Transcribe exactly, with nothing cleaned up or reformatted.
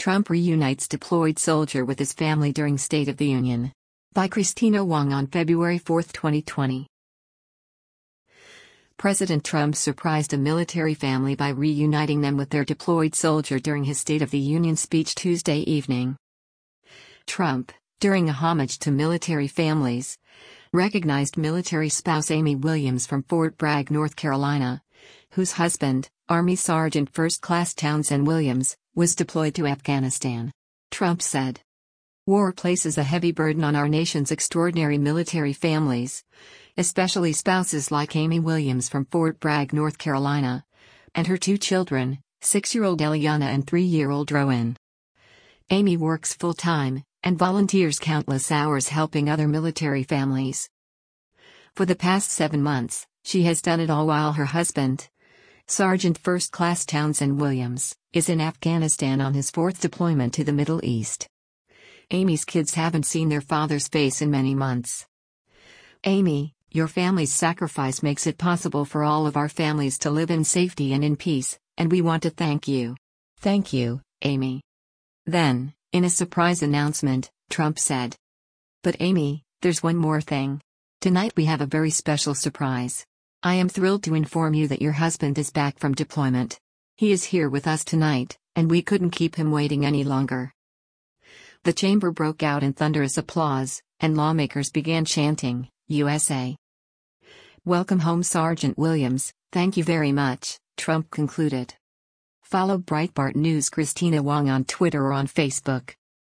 Trump reunites deployed soldier with his family during State of the Union. By Christina Wong on February fourth, twenty twenty. President Trump surprised a military family by reuniting them with their deployed soldier during his State of the Union speech Tuesday evening. Trump, during a homage to military families, recognized military spouse Amy Williams from Fort Bragg, North Carolina, whose husband, Army Sergeant First Class Townsend Williams, was deployed to Afghanistan. Trump said, "War places a heavy burden on our nation's extraordinary military families, especially spouses like Amy Williams from Fort Bragg, North Carolina, and her two children, six-year-old Eliana and three-year-old Rowan. Amy works full-time and volunteers countless hours helping other military families. For the past seven months, she has done it all while her husband, Sergeant First Class Townsend Williams, is in Afghanistan on his fourth deployment to the Middle East. Amy's kids haven't seen their father's face in many months. Amy, your family's sacrifice makes it possible for all of our families to live in safety and in peace, and we want to thank you. Thank you, Amy." Then, in a surprise announcement, Trump said, "But Amy, there's one more thing. Tonight we have a very special surprise. I am thrilled to inform you that your husband is back from deployment. He is here with us tonight, and we couldn't keep him waiting any longer." The chamber broke out in thunderous applause, and lawmakers began chanting, "U S A. Welcome home, Sergeant Williams, thank you very much," Trump concluded. Follow Breitbart News Christina Wong on Twitter or on Facebook.